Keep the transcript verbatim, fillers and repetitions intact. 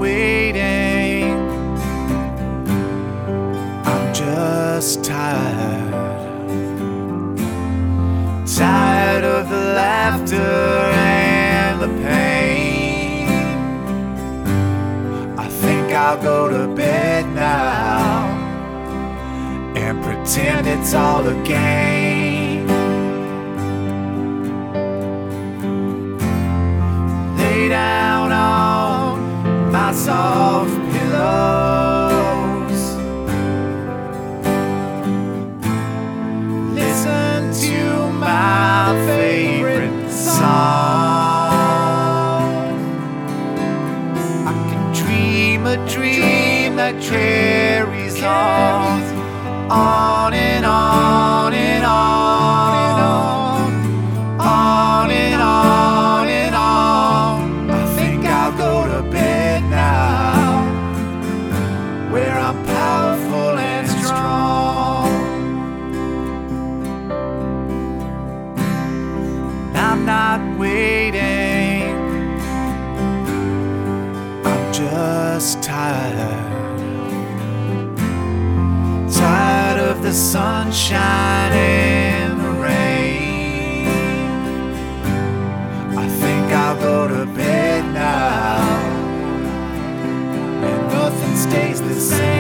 waiting. I'm just tired. Tired of the laughter and the pain. I think I'll go to bed now and pretend it's all a game. Lay down on my soft pillows, listen to my favorite song. I can dream a dream that carries on, on and on and on and on, on and on and on. I think I'll go to bed now, where I'm powerful and strong. I'm not waiting, I'm just tired. Tired of the sunshine and the rain. I think I'll go to bed now, and nothing stays the same.